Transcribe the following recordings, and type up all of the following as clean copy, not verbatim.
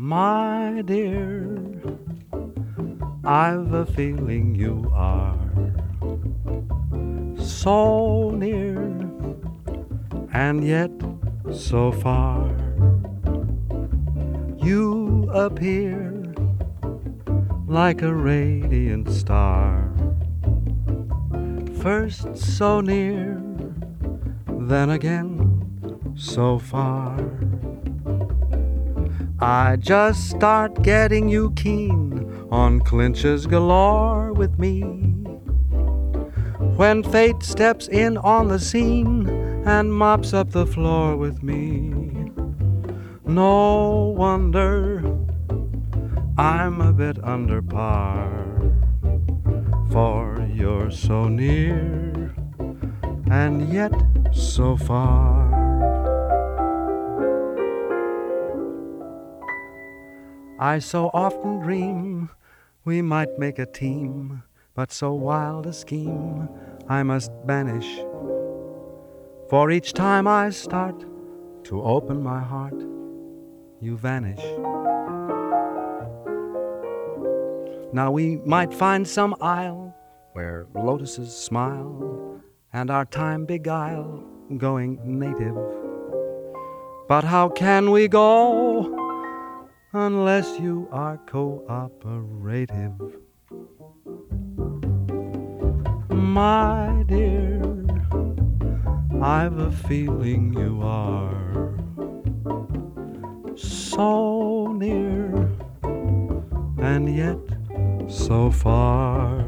My dear, I've a feeling you are so near and yet so far. You appear like a radiant star, first so near, then again so far. I just start getting you keen on clinches galore with me. When fate steps in on the scene and mops up the floor with me, no wonder I'm a bit under par, for you're so near and yet so far. I so often dream we might make a team, but so wild a scheme I must banish. For each time I start to open my heart, you vanish. Now we might find some isle where lotuses smile and our time beguile, going native. But how can we go unless you are cooperative? My dear, I've a feeling you are so near and yet so far.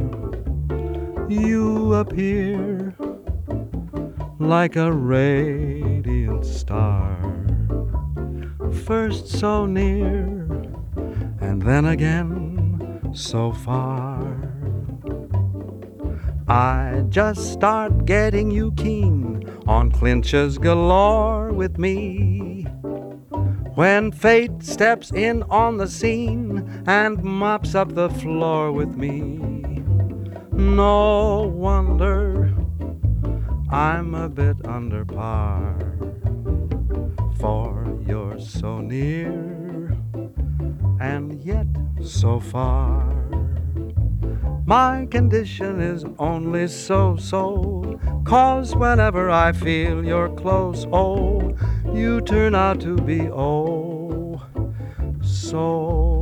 You appear like a radiant star, first so near and then again so far. I just start getting you keen on clinches galore with me. When fate steps in on the scene and mops up the floor with me, no wonder I'm a bit under par, for you're so near and yet so far. My condition is only so-so, 'cause whenever I feel you're close, oh, you turn out to be, oh, so